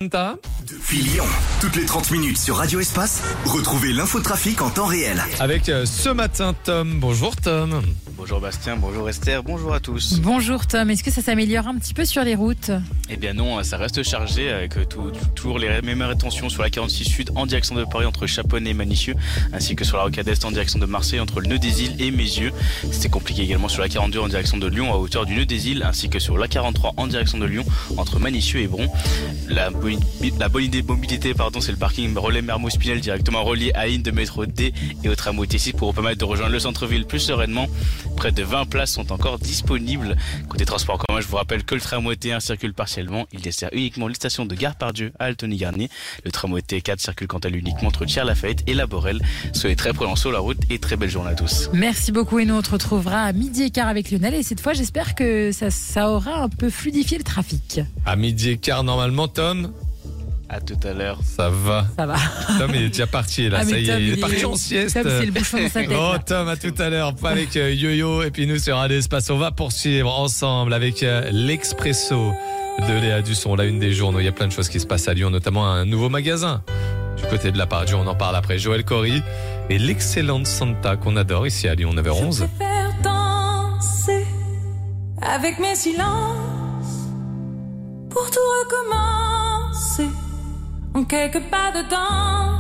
Depuis Lyon, toutes les 30 minutes sur Radio Espace, retrouvez l'infotrafic en temps réel. Avec ce matin Tom. Bonjour Tom. Bonjour Bastien, bonjour Esther, bonjour à tous. Bonjour Tom, est-ce que ça s'améliore un petit peu sur les routes ? Eh bien non, ça reste chargé avec toujours les mêmes rétentions sur la 46 Sud en direction de Paris entre Chaponnes et Manissieux, ainsi que sur la rocade Est en direction de Marseille entre le Nœud des Îles et Mézieux. C'était compliqué également sur la 42 en direction de Lyon à hauteur du Nœud des Îles, ainsi que sur la 43 en direction de Lyon entre Manissieux et Bron. La bonne idée de mobilité, c'est le parking relais Mermoz-Pinel directement relié à la ligne de métro D et au tramway T6 pour vous permettre de rejoindre le centre-ville plus sereinement. Près de 20 places sont encore disponibles. Côté transport en commun, je vous rappelle que le tramway T1 circule partiellement. Il dessert uniquement les stations de Gare-Pardieu à Altony-Garnier. Le tramway T4 circule quant à lui uniquement entre Thiers-Lafayette et La Borelle. Soyez très prudents sur la route et très belle journée à tous. Merci beaucoup et nous on te retrouvera à 12h15 avec Lionel et cette fois j'espère que ça aura un peu fluidifié le trafic. À 12h15 normalement Tom. À tout à l'heure. Ça va. Tom il est déjà parti là, ça y est, il est parti en sieste. Tom, c'est le bouchon dans sa tête. Oh Tom, à tout à l'heure, pas avec Yo-Yo et puis nous sur Radio Espace. On va poursuivre ensemble avec l'Expresso de Léa Dusson, la une des journaux. Il y a plein de choses qui se passent à Lyon, notamment un nouveau magasin du côté de la Pardieu. On en parle après. Joël Corry et l'excellente Santa qu'on adore ici à Lyon, 9h11. Je préfère danser avec mes silences pour tout recommencer. En quelques pas dedans.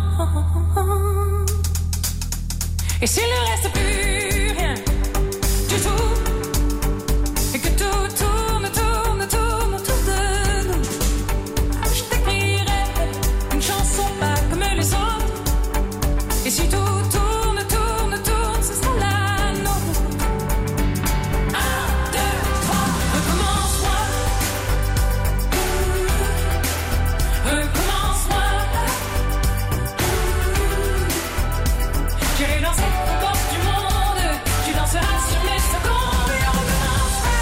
Et s'il ne reste plus rien du tout, et que tout tourne autour de nous, je t'écrirai une chanson pas comme les autres. Et si tout tourne, ce sera la nôtre. 1, 2, 3, recommence-moi. J'irai danser aux portes du monde, tu danseras sur mes secondes et on recommencera.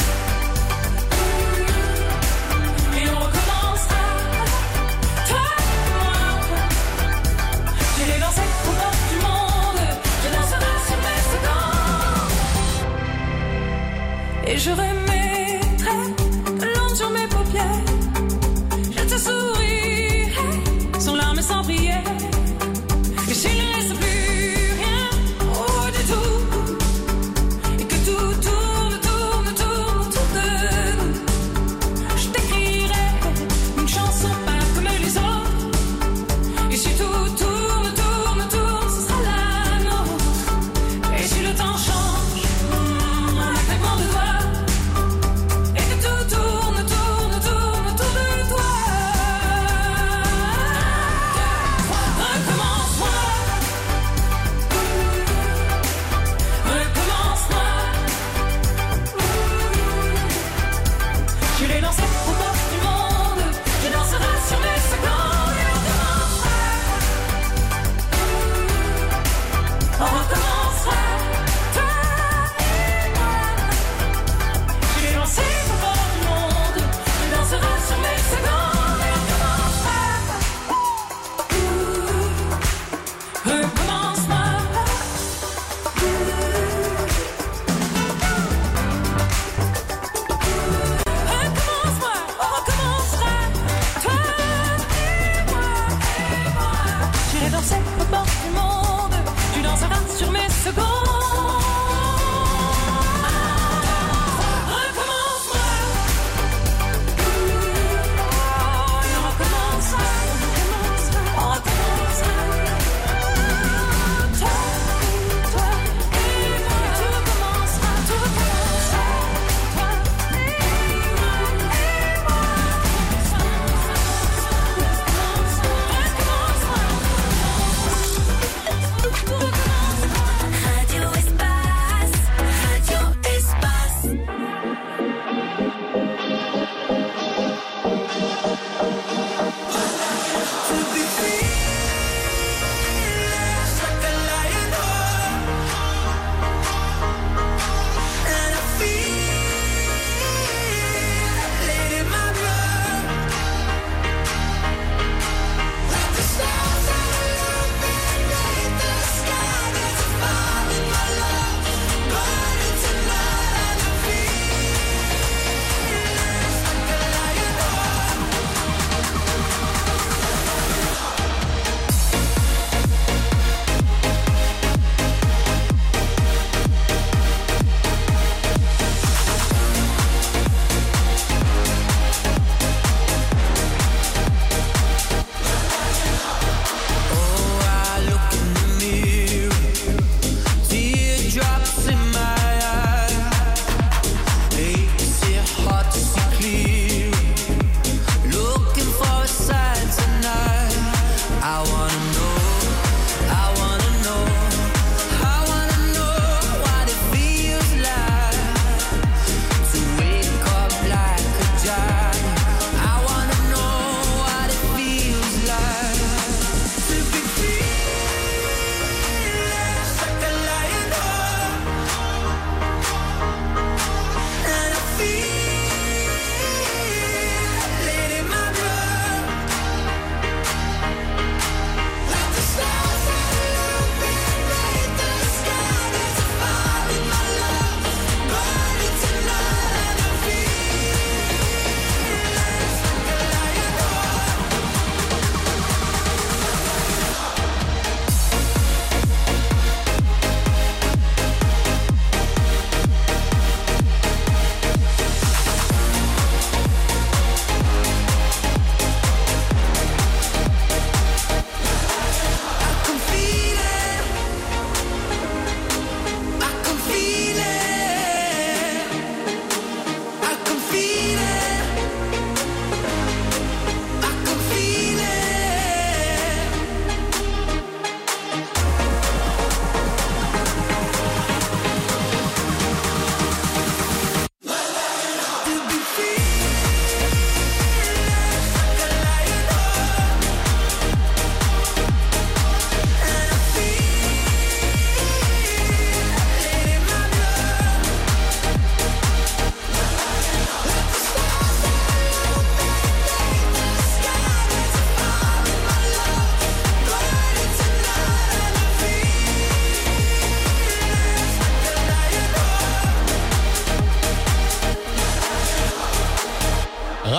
Et on recommencera, toi et moi. J'irai danser aux portes du monde, tu danseras sur mes secondes. Et je remettrai de l'encre sur mes paupières. Je te sourirai, sans larmes et sans prière. Et s'il ne reste plus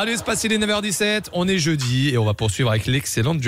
Radio Espace, il est 9h17. On est jeudi et on va poursuivre avec l'excellente